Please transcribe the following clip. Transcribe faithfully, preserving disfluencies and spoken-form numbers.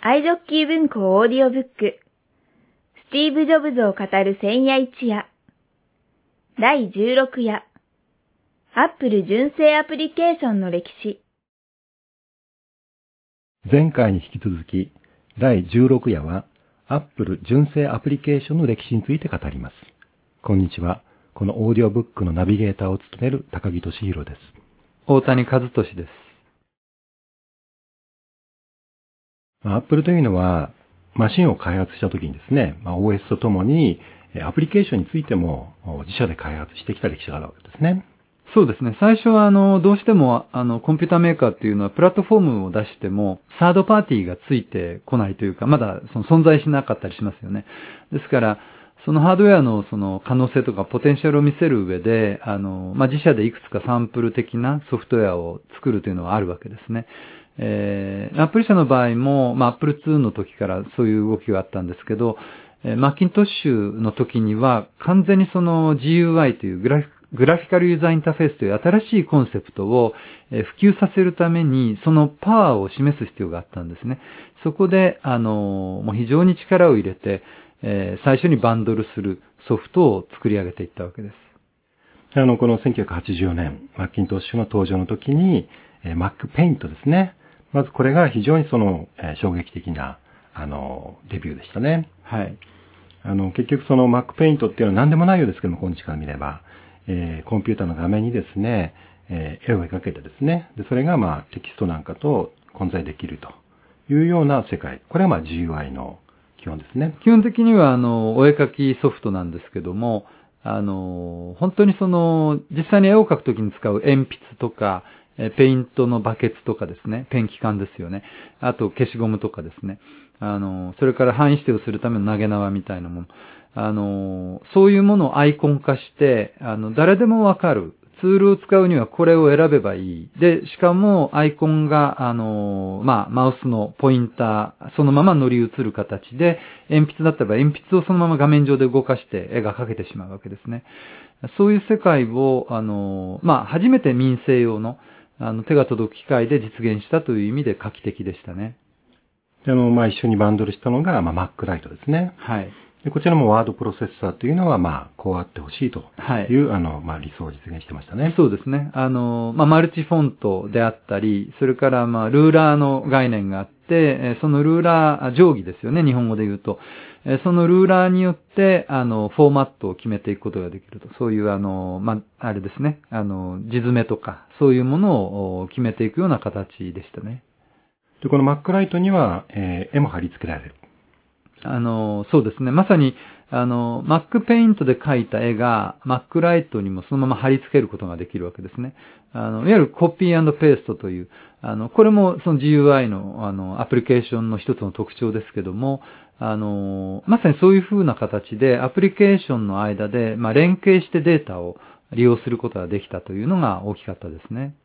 iJockey 文庫オーディオブックスティーブ・ジョブズを語る千夜一夜だいじゅうろく夜アップル純正アプリケーションの歴史。 前回に引き続きだいじゅうろく夜はアップル純正アプリケーションの歴史について語ります。こんにちは。このオーディオブックのナビゲーターを務める高木俊弘です。 大谷和俊です。 アップルというのはマシンを開発したときにですね、まあ、オーエス とともにアプリケーションについても自社で開発してきた歴史があるわけですね。 そうですね。最初はあのどうしてもあのコンピューターメーカーっていうのはプラットフォームを出してもサードパーティーがついてこないというか、まだその存在しなかったりしますよね。ですからそのハードウェアのその可能性とかポテンシャルを見せる上で、あの、まあ、自社でいくつかサンプル的なソフトウェアを作るというのはあるわけですね。えー、アップル社の場合も、まあ、アップルツーの時からそういう動きがあったんですけど、えー、マッキントッシュの時には完全にその ジーユーアイ というグラフィグラフィカルユーザーインターフェースという新しいコンセプトを普及させるためにそのパワーを示す必要があったんですね。そこで、あの、もう非常に力を入れて、えー、最初にバンドルするソフトを作り上げていったわけです。 あの、このせんきゅうひゃくはちじゅうよねん、マッキントッシュの登場の時に、えー、Mac Paint ですね。まずこれが非常にその、えー、衝撃的な、あの、デビューでしたね。 はい。 あの、結局その Mac Paint っていうのは何でもないようですけども、今日から見れば、えー、コンピューターの画面にですね、えー、絵を描けてですね、で、それがまあテキストなんかと混在できるというような世界。これはまあ ジーユーアイ の基本ですね。 基本的にはあの、お絵描きソフトなんですけども、あの、本当にその、実際に絵を描くときに使う鉛筆とか、ペイントのバケツとかですね、ペンキ缶ですよね。あと消しゴムとかですね。あの、それから範囲指定をするための投げ縄みたいなもの。あの、そういうものをアイコン化して、あの、誰でもわかる。ツールを使うにはこれを選べばいい。で、しかもアイコンが、あの、まあ、マウスのポインター、そのまま乗り移る形で、鉛筆だったら鉛筆をそのまま画面上で動かして絵が描けてしまうわけですね。そういう世界を、あの、まあ、初めて民生用の、あの、手が届く機械で実現したという意味で画期的でしたね。 で、あの、まあ、一緒にバンドルしたのが、まあ、Mac Lite ですね。 はい。 でこちらもワードプロセッサーというのは、まあ、こうあってほしいという、 はい、 あの、まあ、理想を実現してましたね。 そうですね。あの、まあ、マルチフォントであったり、それから、まあ、ルーラーの概念があって、そのルーラー、定規ですよね、日本語で言うと。そのルーラーによって、あの、フォーマットを決めていくことができると。そういう、あの、まあ、あれですね。あの、地詰めとか、そういうものを決めていくような形でしたね。 で、この Mac Lite には、えー、絵も貼り付けられる。 あの、そうですね。まさに、あの、Mac Paint で描いた絵が Mac Lite にもそのまま貼り付けることができるわけですね。あの、いわゆるコピー&ペーストという、あの、これもその ジーユーアイ の、あの、アプリケーションの一つの特徴ですけども、あの、まさにそういう風な形でアプリケーションの間で、まあ、連携してデータを利用することができたというのが大きかったですね。